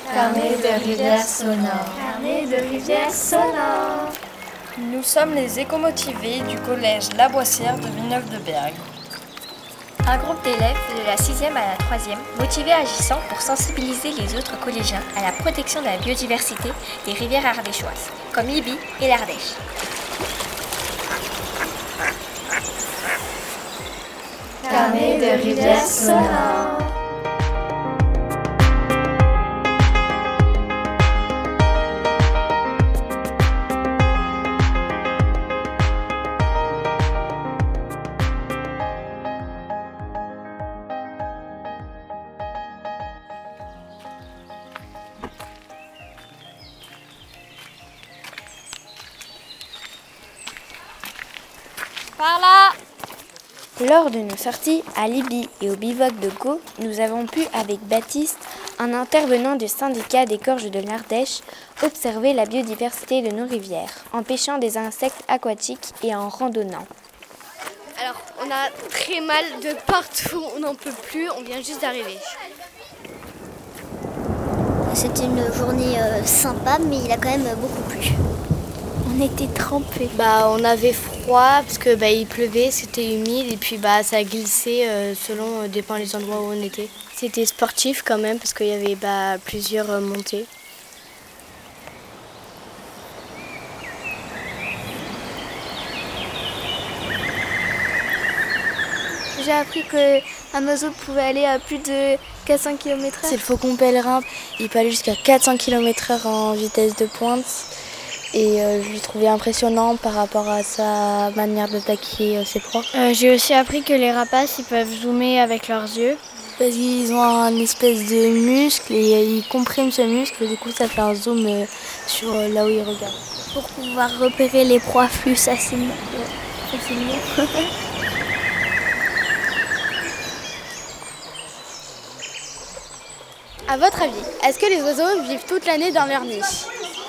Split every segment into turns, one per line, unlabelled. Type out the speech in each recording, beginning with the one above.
Carnet de rivières sonores.
Carnet de rivières sonores.
Nous sommes les écomotivés du collège La Boissière de Villeneuve-de-Berg.
Un groupe d'élèves de la 6e à la 3e, motivés et agissant pour sensibiliser les autres collégiens à la protection de la biodiversité des rivières ardéchoises, comme l'Ibi et l'Ardèche.
Carnet de rivières sonores.
Par là!
Lors de nos sorties à l'Ibi et au bivouac de Gau, nous avons pu, avec Baptiste, un intervenant du syndicat des gorges de l'Ardèche, observer la biodiversité de nos rivières, en pêchant des insectes aquatiques et en randonnant.
Alors, on a très mal de partout, on n'en peut plus, on vient juste d'arriver.
C'était une journée sympa, mais il a quand même beaucoup plu.
On était trempés.
On avait froid parce que il pleuvait, c'était humide et puis ça glissait selon dépend les endroits où on était. C'était sportif quand même parce qu'il y avait plusieurs montées.
J'ai appris qu'un oiseau pouvait aller à plus de 400 km/h.
C'est le faucon pèlerin, il peut aller jusqu'à 400 km/h en vitesse de pointe. Et je l'ai trouvé impressionnant par rapport à sa manière d'attaquer ses proies.
J'ai aussi appris que les rapaces ils peuvent zoomer avec leurs yeux.
Parce qu'ils ont un espèce de muscle et ils compriment ce muscle, du coup ça fait un zoom sur là où ils regardent.
Pour pouvoir repérer les proies plus facilement.
À votre avis, est-ce que les oiseaux vivent toute l'année dans leur niche ?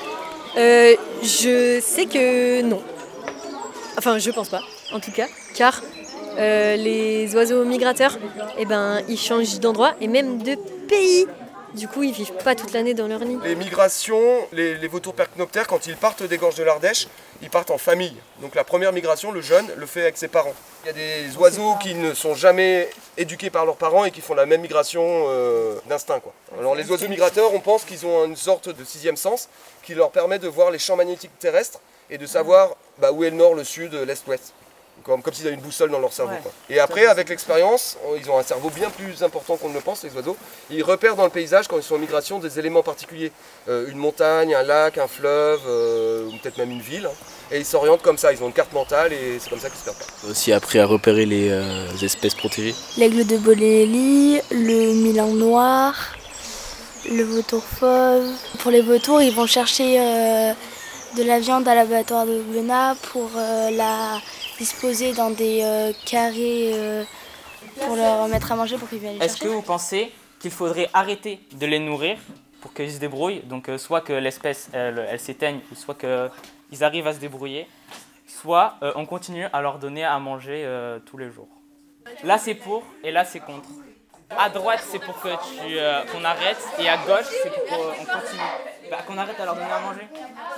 Je sais que non. Enfin, je pense pas, en tout cas, car les oiseaux migrateurs, ils changent d'endroit et même de pays. Du coup, ils vivent pas toute l'année dans leur nid.
Les migrations, les vautours percnoptères, quand ils partent des gorges de l'Ardèche, ils partent en famille. Donc la première migration, le jeune le fait avec ses parents. Il y a des oiseaux qui ne sont jamais éduqués par leurs parents et qui font la même migration d'instinct, quoi. Alors les oiseaux migrateurs, on pense qu'ils ont une sorte de sixième sens qui leur permet de voir les champs magnétiques terrestres et de savoir où est le nord, le sud, l'est, l'ouest. Comme s'ils avaient une boussole dans leur cerveau, quoi. Et après, avec l'expérience, ils ont un cerveau bien plus important qu'on ne le pense, les oiseaux. Ils repèrent dans le paysage, quand ils sont en migration, des éléments particuliers. Une montagne, un lac, un fleuve, ou peut-être même une ville. Et ils s'orientent comme ça, ils ont une carte mentale et c'est comme ça qu'ils se perdent pas.
J'ai aussi appris à repérer les espèces protégées.
L'aigle de Bolély, le milan noir, le vautour fauve. Pour les vautours, ils vont chercher de la viande à l'abattoir de Benat pour la disposer dans des carrés pour leur mettre à manger pour qu'ils viennent les chercher.
Est-ce que vous pensez qu'il faudrait arrêter de les nourrir pour qu'ils se débrouillent, donc soit que l'espèce elle s'éteigne, soit qu'ils arrivent à se débrouiller, soit on continue à leur donner à manger tous les jours? Là c'est pour et là c'est contre. À droite c'est pour que qu'on arrête et à gauche c'est pour qu'on continue. Qu'on arrête à leur donner à manger.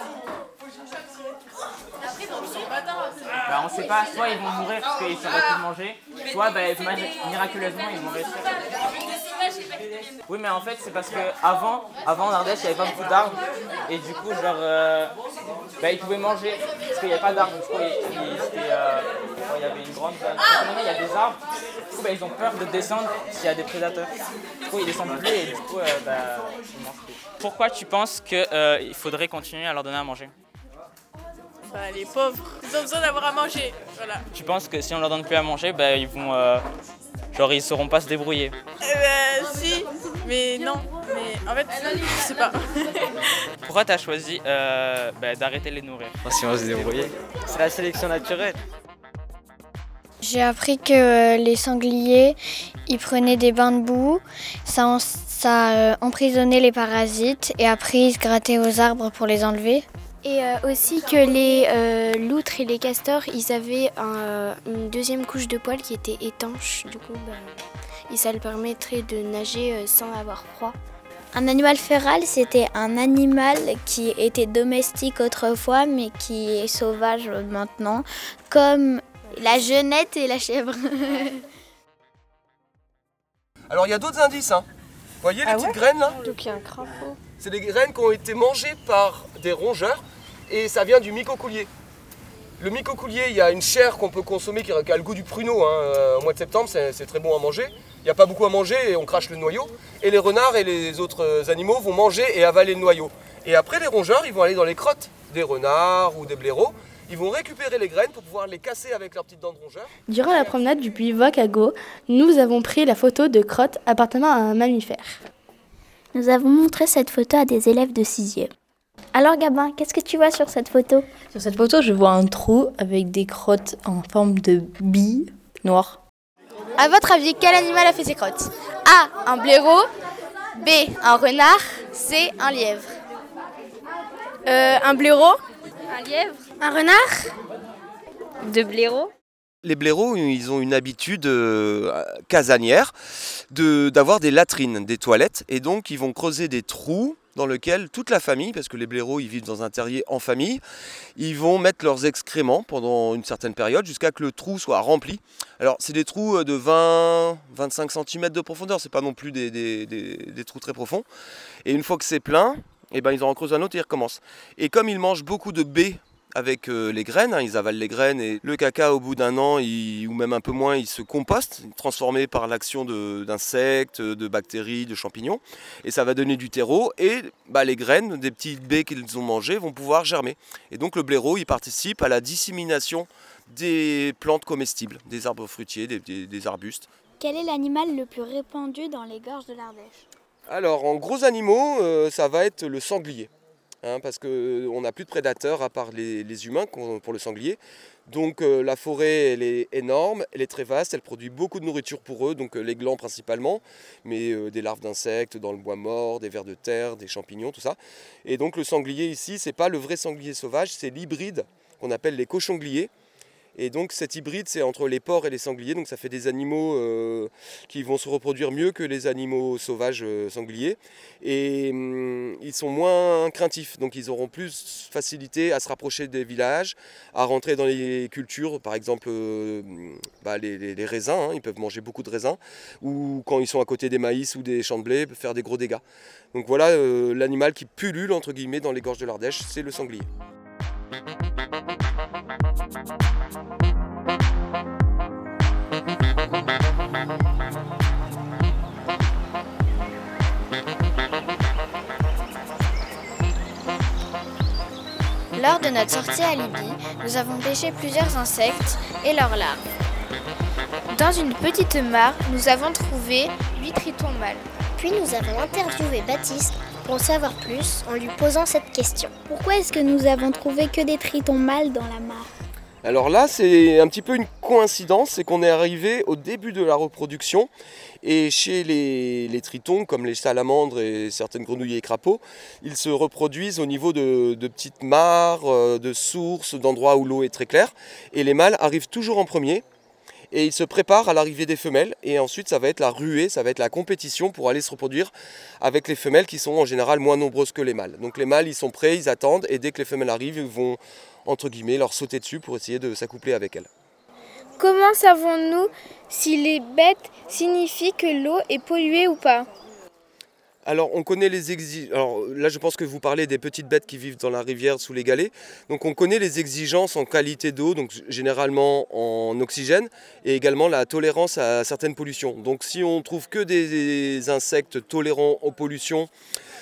On sait pas, soit ils vont mourir parce qu'ils s'arrêtent plus de manger, soit miraculeusement ils vont réussir. Oui mais en fait c'est parce que avant en Ardèche il n'y avait pas beaucoup d'arbres et du coup ils pouvaient manger parce qu'il n'y avait pas d'arbres. Du coup il y avait une grande zone. Maintenant il y a des arbres, du coup ils ont peur de descendre s'il y a des prédateurs. Du coup ils descendent plus et du coup ils mangent plus. Pourquoi tu penses qu'il faudrait continuer à leur donner à manger?
Les pauvres, ils ont besoin d'avoir à manger, voilà.
Tu penses que si on leur donne plus à manger, ils vont, ils sauront pas se débrouiller?
Si, mais non, mais en fait, je sais pas.
Pourquoi tu as choisi d'arrêter de les nourrir?
Si on va se débrouiller.
C'est la sélection naturelle.
J'ai appris que les sangliers, ils prenaient des bains de boue, ça emprisonnait les parasites et après ils se grattaient aux arbres pour les enlever. Et aussi que les loutres et les castors, ils avaient une deuxième couche de poils qui était étanche. Du coup, ça leur permettrait de nager sans avoir froid.
Un animal féral, c'était un animal qui était domestique autrefois, mais qui est sauvage maintenant, comme la genette et la chèvre.
Alors il y a d'autres indices. Vous voyez les petites graines là?
Donc il y a un crapaud.
C'est des graines qui ont été mangées par des rongeurs et ça vient du micocoulier. Le micocoulier, il y a une chair qu'on peut consommer qui a le goût du pruneau. Au mois de septembre, c'est très bon à manger. Il n'y a pas beaucoup à manger et on crache le noyau. Et les renards et les autres animaux vont manger et avaler le noyau. Et après, les rongeurs, ils vont aller dans les crottes des renards ou des blaireaux. Ils vont récupérer les graines pour pouvoir les casser avec leurs petites dents de rongeur.
Durant la promenade du bivouac à Go, nous avons pris la photo de crottes appartenant à un mammifère.
Nous avons montré cette photo à des élèves de 6e. Alors Gabin, qu'est-ce que tu vois sur cette photo?
Sur cette photo, je vois un trou avec des crottes en forme de billes noires.
À votre avis, quel animal a fait ces crottes? A. Un blaireau. B. Un renard. C. Un lièvre. Un blaireau.
Un lièvre. Un renard.
De blaireau.
Les blaireaux, ils ont une habitude casanière d'avoir des latrines, des toilettes. Et donc, ils vont creuser des trous dans lesquels toute la famille, parce que les blaireaux, ils vivent dans un terrier en famille, ils vont mettre leurs excréments pendant une certaine période jusqu'à que le trou soit rempli. Alors, c'est des trous de 20-25 cm de profondeur, c'est pas non plus des trous très profonds. Et une fois que c'est plein, ils en creusent un autre et ils recommencent. Et comme ils mangent beaucoup de baies avec les graines, ils avalent les graines et le caca au bout d'un an ou même un peu moins, il se composte, transformé par l'action d'insectes, de bactéries, de champignons, et ça va donner du terreau et les graines des petites baies qu'ils ont mangées vont pouvoir germer. Et donc le blaireau, il participe à la dissémination des plantes comestibles, des arbres fruitiers, des arbustes.
Quel est l'animal le plus répandu dans les gorges de l'Ardèche?
Alors en gros animaux, ça va être le sanglier. Parce qu'on n'a plus de prédateurs à part les humains pour le sanglier. Donc la forêt, elle est énorme, elle est très vaste, elle produit beaucoup de nourriture pour eux, donc les glands principalement, mais des larves d'insectes dans le bois mort, des vers de terre, des champignons, tout ça. Et donc le sanglier ici, c'est pas le vrai sanglier sauvage, c'est l'hybride qu'on appelle les cochongliers. Et donc cet hybride, c'est entre les porcs et les sangliers, donc ça fait des animaux qui vont se reproduire mieux que les animaux sauvages sangliers. Et ils sont moins craintifs, donc ils auront plus facilité à se rapprocher des villages, à rentrer dans les cultures, par exemple les raisins, ils peuvent manger beaucoup de raisins, ou quand ils sont à côté des maïs ou des champs de blé, faire des gros dégâts. Donc voilà l'animal qui pullule entre guillemets dans les gorges de l'Ardèche, c'est le sanglier.
Lors de notre sortie à Libye, nous avons pêché plusieurs insectes et leurs larves. Dans une petite mare, nous avons trouvé 8 tritons mâles.
Puis nous avons interviewé Baptiste pour en savoir plus en lui posant cette question. Pourquoi est-ce que nous avons trouvé que des tritons mâles dans la mare?
Alors là, c'est un petit peu une coïncidence, c'est qu'on est arrivé au début de la reproduction et chez les tritons, comme les salamandres et certaines grenouilles et crapauds, ils se reproduisent au niveau de petites mares, de sources, d'endroits où l'eau est très claire. Et les mâles arrivent toujours en premier et ils se préparent à l'arrivée des femelles. Et ensuite, ça va être la ruée, ça va être la compétition pour aller se reproduire avec les femelles qui sont en général moins nombreuses que les mâles. Donc les mâles, ils sont prêts, ils attendent et dès que les femelles arrivent, ils vont entre guillemets, leur sauter dessus pour essayer de s'accoupler avec elles.
Comment savons-nous si les bêtes signifient que l'eau est polluée ou pas?
Alors on connaît les exigences, alors là je pense que vous parlez des petites bêtes qui vivent dans la rivière sous les galets, donc on connaît les exigences en qualité d'eau, donc généralement en oxygène, et également la tolérance à certaines pollutions. Donc si on trouve que des insectes tolérants aux pollutions,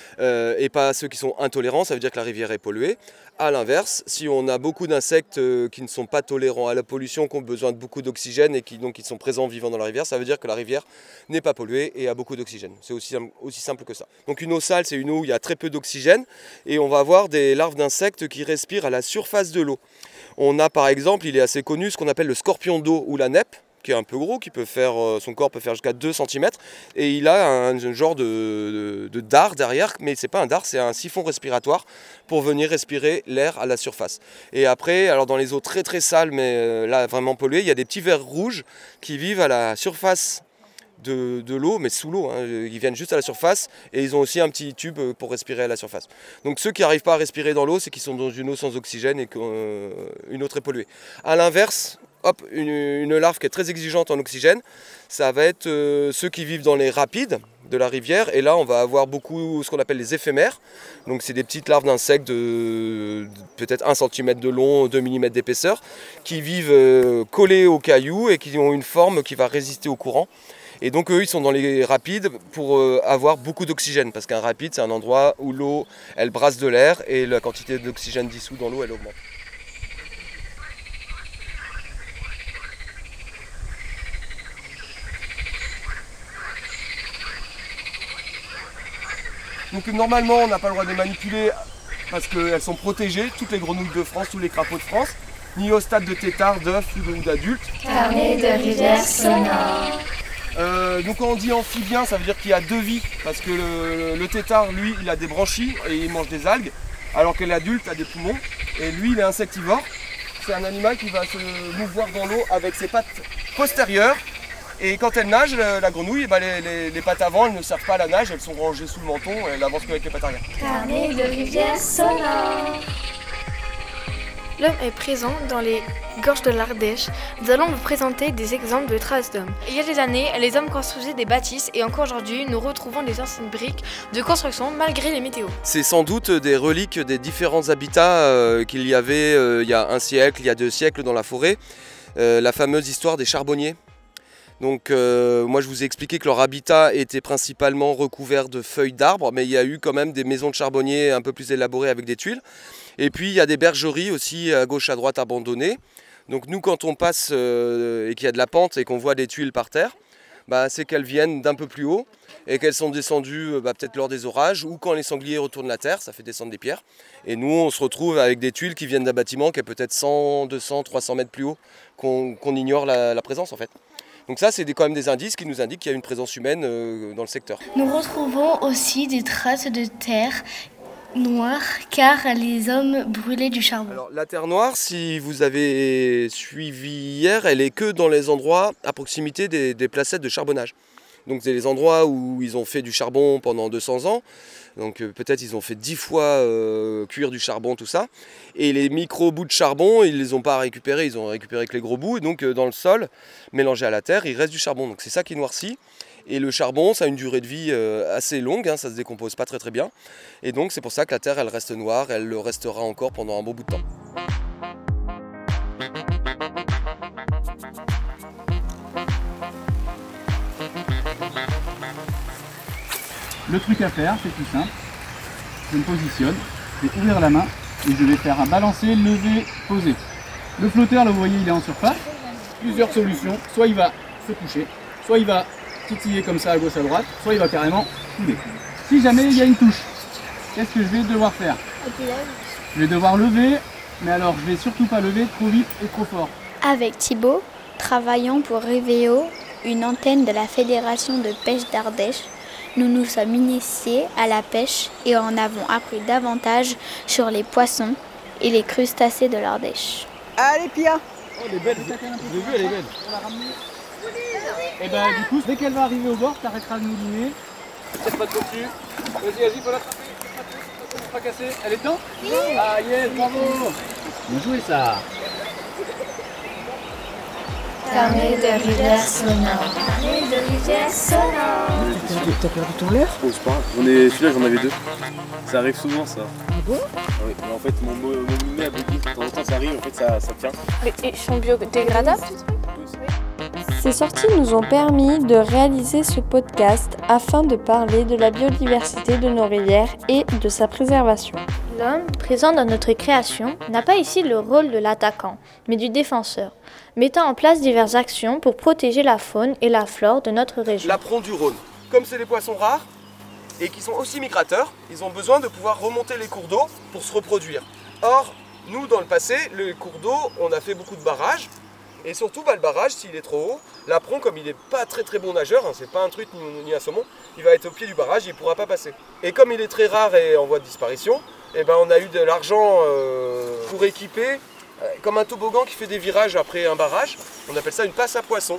et pas ceux qui sont intolérants, ça veut dire que la rivière est polluée. A l'inverse, si on a beaucoup d'insectes qui ne sont pas tolérants à la pollution, qui ont besoin de beaucoup d'oxygène et qui sont présents vivant dans la rivière, ça veut dire que la rivière n'est pas polluée et a beaucoup d'oxygène. C'est aussi simple que ça. Donc une eau sale, c'est une eau où il y a très peu d'oxygène et on va avoir des larves d'insectes qui respirent à la surface de l'eau. On a par exemple, il est assez connu, ce qu'on appelle le scorpion d'eau ou la neppe, qui est un peu gros, son corps peut faire jusqu'à 2 cm, et il a un genre de dard derrière, mais c'est pas un dard, c'est un siphon respiratoire pour venir respirer l'air à la surface. Et après, alors dans les eaux très très sales, mais là vraiment polluées, il y a des petits vers rouges qui vivent à la surface de l'eau, mais sous l'eau. Ils viennent juste à la surface et ils ont aussi un petit tube pour respirer à la surface. Donc ceux qui n'arrivent pas à respirer dans l'eau, c'est qu'ils sont dans une eau sans oxygène et qu'une eau très polluée. A l'inverse, une larve qui est très exigeante en oxygène, ça va être ceux qui vivent dans les rapides de la rivière. Et là, on va avoir beaucoup ce qu'on appelle les éphémères. Donc c'est des petites larves d'insectes de peut-être 1 cm de long, 2 mm d'épaisseur, qui vivent collés aux cailloux et qui ont une forme qui va résister au courant. Et donc eux, ils sont dans les rapides pour avoir beaucoup d'oxygène, parce qu'un rapide, c'est un endroit où l'eau, elle brasse de l'air et la quantité d'oxygène dissous dans l'eau, elle augmente. Donc normalement, on n'a pas le droit de les manipuler parce qu'elles sont protégées, toutes les grenouilles de France, tous les crapauds de France, ni au stade de tétard, d'œufs ou d'adultes.
Carnet de rivière sonore.
Donc quand on dit amphibien, ça veut dire qu'il y a 2 vies, parce que le tétard, lui, il a des branchies et il mange des algues, alors que l'adulte a des poumons, et lui, il est insectivore. C'est un animal qui va se mouvoir dans l'eau avec ses pattes postérieures, et quand elle nage, la grenouille, les pattes avant, elles ne servent pas à la nage, elles sont rangées sous le menton, et elle avance qu'avec les pattes arrière.
Carnet de rivière sonore.
L'homme est présent dans les gorges de l'Ardèche. Nous allons vous présenter des exemples de traces d'hommes. Il y a des années, les hommes construisaient des bâtisses et encore aujourd'hui, nous retrouvons des anciennes briques de construction malgré les météos.
C'est sans doute des reliques des différents habitats qu'il y avait il y a 1 siècle, il y a 2 siècles dans la forêt. La fameuse histoire des charbonniers. Donc moi je vous ai expliqué que leur habitat était principalement recouvert de feuilles d'arbres, mais il y a eu quand même des maisons de charbonniers un peu plus élaborées avec des tuiles. Et puis il y a des bergeries aussi à gauche à droite abandonnées. Donc nous quand on passe et qu'il y a de la pente et qu'on voit des tuiles par terre, c'est qu'elles viennent d'un peu plus haut et qu'elles sont descendues peut-être lors des orages ou quand les sangliers retournent la terre, ça fait descendre des pierres. Et nous on se retrouve avec des tuiles qui viennent d'un bâtiment qui est peut-être 100, 200, 300 mètres plus haut, qu'on ignore la présence en fait. Donc ça, c'est quand même des indices qui nous indiquent qu'il y a une présence humaine dans le secteur.
Nous retrouvons aussi des traces de terre noire, car les hommes brûlaient du charbon.
Alors, la terre noire, si vous avez suivi hier, elle est que dans les endroits à proximité des placettes de charbonnage. Donc c'est les endroits où ils ont fait du charbon pendant 200 ans. Donc peut-être ils ont fait 10 fois cuire du charbon, tout ça. Et les micro-bouts de charbon, ils ne les ont pas récupérés, ils ont récupéré que les gros bouts. Et donc dans le sol, mélangé à la terre, il reste du charbon. Donc c'est ça qui noircit. Et le charbon, ça a une durée de vie assez longue, ça ne se décompose pas très bien. Et donc c'est pour ça que la terre, elle reste noire, elle le restera encore pendant un bon bout de temps.
Le truc à faire, c'est tout simple. Je me positionne, je vais ouvrir la main et je vais faire un balancer, lever, poser. Le flotteur, là vous voyez, il est en surface. Plusieurs solutions, soit il va se coucher, soit il va titiller comme ça à gauche à droite, soit il va carrément couler. Si jamais il y a une touche, qu'est-ce que je vais devoir faire? Je vais devoir lever, mais alors je vais surtout pas lever trop vite et trop fort.
Avec Thibaut, travaillant pour Révéo, une antenne de la Fédération de pêche d'Ardèche, nous nous sommes initiés à la pêche et en avons appris davantage sur les poissons et les crustacés de l'Ardèche.
Allez Pia! Oh elle est belle, j'ai vu elle est belle. On l'a ramenée. Et ben du coup, dès qu'elle va arriver au bord, t'arrêteras de mouliner. Tire pas trop dessus. Vas-y, faut l'attraper. Pas casser. Elle est dedans? Oui. Ah yes, bravo! Bien joué ça!
Carnet de rivière sonore. Carnet de rivière sonore.
T'as perdu ton leurre? Oh, c'est pas grave. Celui-là, j'en avais 2. Ça arrive souvent, ça.
Ah bon?
Oui, mais en fait, mon mulet a bugué. De temps en temps, ça arrive, en fait, ça tient.
Mais ils sont biodégradables?
Ces sorties nous ont permis de réaliser ce podcast afin de parler de la biodiversité de nos rivières et de sa préservation.
L'homme, présent dans notre création, n'a pas ici le rôle de l'attaquant, mais du défenseur, mettant en place diverses actions pour protéger la faune et la flore de notre région.
L'apron du Rhône, comme c'est des poissons rares et qui sont aussi migrateurs, ils ont besoin de pouvoir remonter les cours d'eau pour se reproduire. Or, nous, dans le passé, les cours d'eau, on a fait beaucoup de barrages. Et surtout, le barrage, s'il est trop haut, l'apron, comme il n'est pas très bon nageur, c'est pas un truite ni un saumon, il va être au pied du barrage et il ne pourra pas passer. Et comme il est très rare et en voie de disparition, on a eu de l'argent pour équiper, comme un toboggan qui fait des virages après un barrage, on appelle ça une passe à poissons.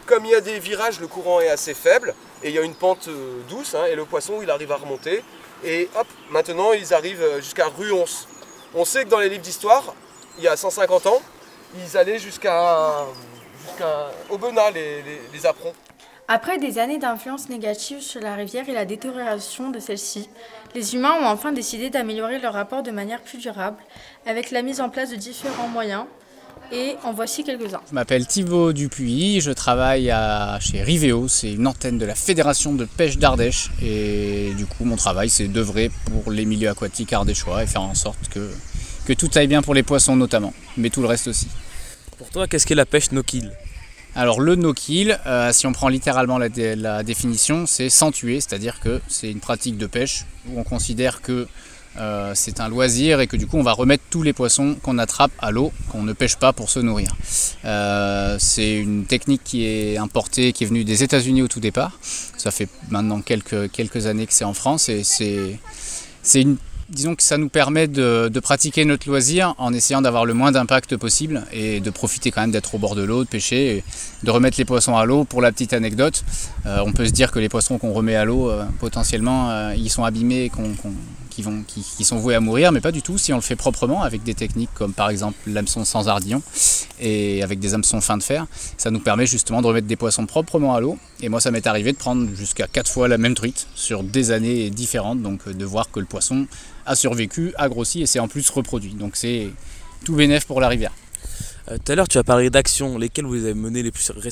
Comme il y a des virages, le courant est assez faible et il y a une pente douce et le poisson il arrive à remonter. Et hop, maintenant ils arrivent jusqu'à Ruons. On sait que dans les livres d'histoire, il y a 150 ans, ils allaient jusqu'à Aubenas, les aprons.
Après des années d'influence négative sur la rivière et la détérioration de celle-ci, les humains ont enfin décidé d'améliorer leur rapport de manière plus durable avec la mise en place de différents moyens. Et en voici quelques-uns.
Je m'appelle Thibaut Dupuis, je travaille chez Riveo, c'est une antenne de la Fédération de pêche d'Ardèche. Et du coup, mon travail, c'est d'œuvrer pour les milieux aquatiques ardéchois et faire en sorte que tout aille bien pour les poissons notamment, mais tout le reste aussi.
Pour toi, qu'est-ce qu'est la pêche no-kill ?
Alors le no-kill, si on prend littéralement la définition, c'est sans tuer, c'est-à-dire que c'est une pratique de pêche où on considère que c'est un loisir et que du coup on va remettre tous les poissons qu'on attrape à l'eau, qu'on ne pêche pas pour se nourrir. C'est une technique qui est importée, qui est venue des États-Unis au tout départ. Ça fait maintenant quelques années que c'est en France et disons que ça nous permet de pratiquer notre loisir en essayant d'avoir le moins d'impact possible et de profiter quand même d'être au bord de l'eau, de pêcher, et de remettre les poissons à l'eau. Pour la petite anecdote, on peut se dire que les poissons qu'on remet à l'eau, potentiellement, ils sont abîmés, qui sont voués à mourir, mais pas du tout si on le fait proprement avec des techniques comme par exemple l'hameçon sans ardillon et avec des hameçons fin de fer. Ça nous permet justement de remettre des poissons proprement à l'eau. Et moi, ça m'est arrivé de prendre jusqu'à 4 fois la même truite sur des années différentes, donc de voir que le poisson a survécu, a grossi et s'est en plus reproduit. Donc c'est tout bénef pour la rivière.
Tout à l'heure, tu as parlé d'actions. Lesquelles vous avez menées les plus récemment ?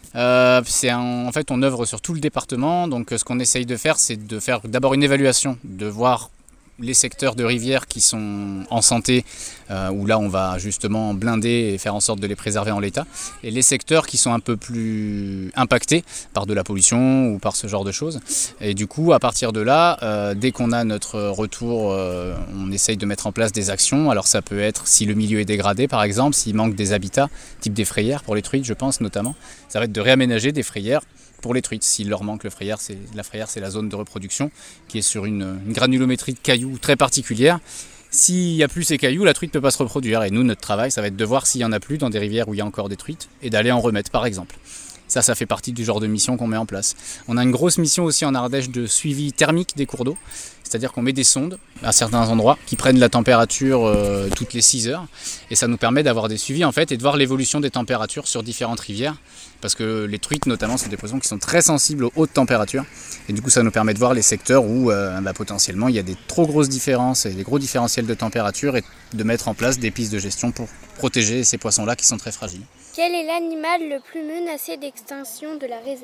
En fait, on œuvre sur tout le département. Donc ce qu'on essaye de faire, c'est de faire d'abord une évaluation, de voir les secteurs de rivière qui sont en santé, où là on va justement blinder et faire en sorte de les préserver en l'état, et les secteurs qui sont un peu plus impactés par de la pollution ou par ce genre de choses. Et du coup, à partir de là, dès qu'on a notre retour, on essaye de mettre en place des actions. Alors ça peut être si le milieu est dégradé par exemple, s'il manque des habitats, type des frayères pour les truites je pense notamment, ça va être de réaménager des frayères pour les truites. S'il leur manque la frayère, c'est la zone de reproduction qui est sur une granulométrie de cailloux très particulière. S'il n'y a plus ces cailloux, la truite ne peut pas se reproduire. Et nous, notre travail, ça va être de voir s'il n'y en a plus dans des rivières où il y a encore des truites et d'aller en remettre par exemple. Ça fait partie du genre de mission qu'on met en place. On a une grosse mission aussi en Ardèche de suivi thermique des cours d'eau. C'est-à-dire qu'on met des sondes à certains endroits qui prennent la température toutes les 6 heures. Et ça nous permet d'avoir des suivis en fait et de voir l'évolution des températures sur différentes rivières. Parce que les truites notamment, c'est des poissons qui sont très sensibles aux hautes températures. Et du coup, ça nous permet de voir les secteurs où potentiellement il y a des trop grosses différences et des gros différentiels de température et de mettre en place des pistes de gestion pour protéger ces poissons-là qui sont très fragiles.
Quel est l'animal le plus menacé d'extinction de la réserve ?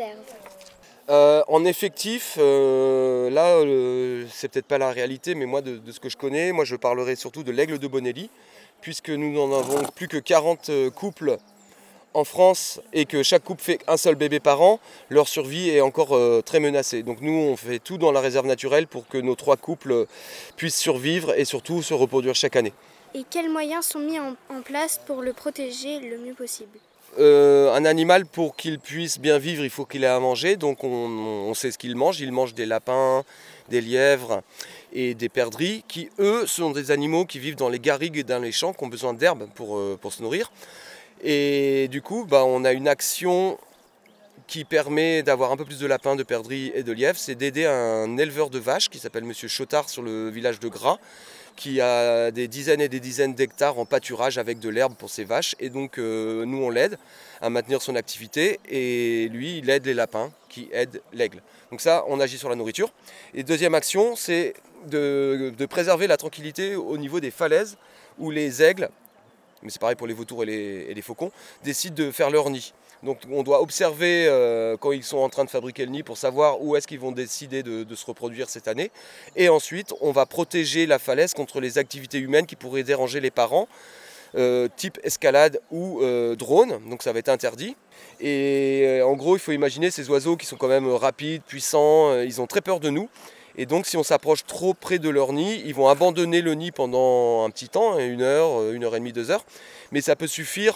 En effectif, là, c'est peut-être pas la réalité, mais moi, de ce que je connais, moi je parlerai surtout de l'aigle de Bonelli, puisque nous n'en avons plus que 40 couples en France et que chaque couple fait un seul bébé par an, leur survie est encore très menacée. Donc nous, on fait tout dans la réserve naturelle pour que nos 3 couples puissent survivre et surtout se reproduire chaque année.
Et quels moyens sont mis en place pour le protéger le mieux possible ?
Un animal, pour qu'il puisse bien vivre, il faut qu'il ait à manger. Donc on sait ce qu'il mange. Il mange des lapins, des lièvres et des perdrix qui, eux, sont des animaux qui vivent dans les garrigues et dans les champs, qui ont besoin d'herbe pour se nourrir. Et du coup, on a une action qui permet d'avoir un peu plus de lapins, de perdrix et de lièvres. C'est d'aider un éleveur de vaches qui s'appelle Monsieur Chotard sur le village de Gras, qui a des dizaines et des dizaines d'hectares en pâturage avec de l'herbe pour ses vaches. Et donc nous, on l'aide à maintenir son activité et lui, il aide les lapins qui aident l'aigle. Donc ça, on agit sur la nourriture. Et deuxième action, c'est de préserver la tranquillité au niveau des falaises où les aigles, mais c'est pareil pour les vautours et les faucons, décident de faire leur nid. Donc on doit observer quand ils sont en train de fabriquer le nid pour savoir où est-ce qu'ils vont décider de se reproduire cette année. Et ensuite, on va protéger la falaise contre les activités humaines qui pourraient déranger les parents, type escalade ou drone, donc ça va être interdit. Et en gros, il faut imaginer ces oiseaux qui sont quand même rapides, puissants, ils ont très peur de nous. Et donc si on s'approche trop près de leur nid, ils vont abandonner le nid pendant un petit temps, 1 heure, 1 heure et demie, 2 heures. Mais ça peut suffire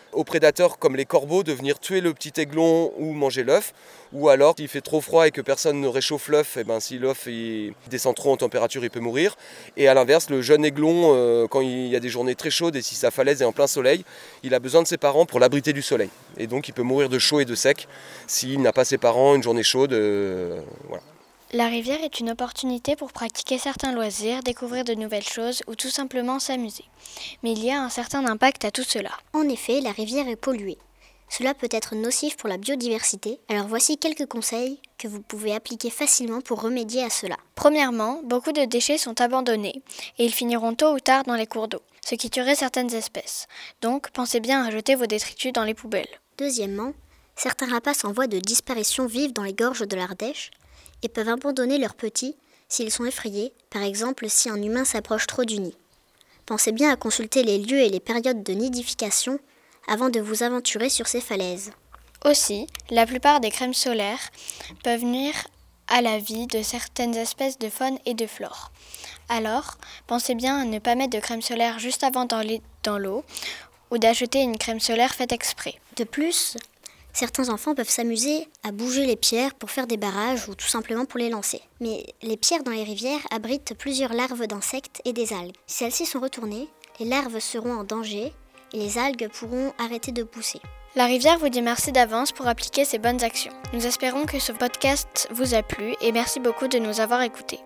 aux prédateurs comme les corbeaux de venir tuer le petit aiglon ou manger l'œuf. Ou alors, s'il fait trop froid et que personne ne réchauffe l'œuf, si l'œuf il descend trop en température, il peut mourir. Et à l'inverse, le jeune aiglon, quand il y a des journées très chaudes et si sa falaise est en plein soleil, il a besoin de ses parents pour l'abriter du soleil. Et donc, il peut mourir de chaud et de sec s'il n'a pas ses parents une journée chaude. Voilà.
La rivière est une opportunité pour pratiquer certains loisirs, découvrir de nouvelles choses ou tout simplement s'amuser. Mais il y a un certain impact à tout cela.
En effet, la rivière est polluée. Cela peut être nocif pour la biodiversité, alors voici quelques conseils que vous pouvez appliquer facilement pour remédier à cela.
Premièrement, beaucoup de déchets sont abandonnés et ils finiront tôt ou tard dans les cours d'eau, ce qui tuerait certaines espèces. Donc, pensez bien à jeter vos détritus dans les poubelles.
Deuxièmement, certains rapaces en voie de disparition vivent dans les gorges de l'Ardèche et peuvent abandonner leurs petits s'ils sont effrayés, par exemple si un humain s'approche trop du nid. Pensez bien à consulter les lieux et les périodes de nidification avant de vous aventurer sur ces falaises.
Aussi, la plupart des crèmes solaires peuvent nuire à la vie de certaines espèces de faune et de flore. Alors, pensez bien à ne pas mettre de crème solaire juste avant dans l'eau ou d'acheter une crème solaire faite exprès.
De plus, certains enfants peuvent s'amuser à bouger les pierres pour faire des barrages ou tout simplement pour les lancer. Mais les pierres dans les rivières abritent plusieurs larves d'insectes et des algues. Si celles-ci sont retournées, les larves seront en danger et les algues pourront arrêter de pousser.
La rivière vous dit merci d'avance pour appliquer ces bonnes actions. Nous espérons que ce podcast vous a plu et merci beaucoup de nous avoir écoutés.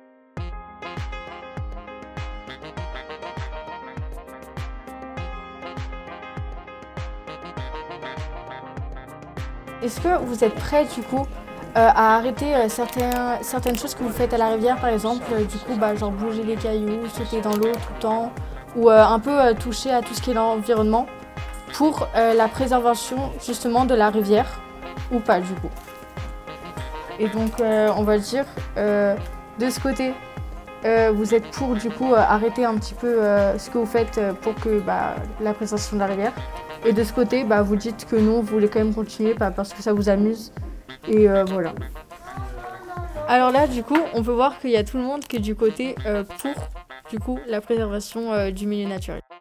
Est-ce que vous êtes prêts du coup à arrêter certaines choses que vous faites à la rivière, par exemple, genre bouger les cailloux, sauter dans l'eau tout le temps, ou un peu toucher à tout ce qui est l'environnement pour la préservation justement de la rivière, ou pas du coup. Et donc on va dire de ce côté vous êtes pour du coup arrêter un petit peu ce que vous faites pour que la préservation de la rivière, et de ce côté vous dites que non, vous voulez quand même continuer parce que ça vous amuse, et voilà. Alors là du coup on peut voir qu'il y a tout le monde qui est du côté pour du coup la préservation du milieu naturel.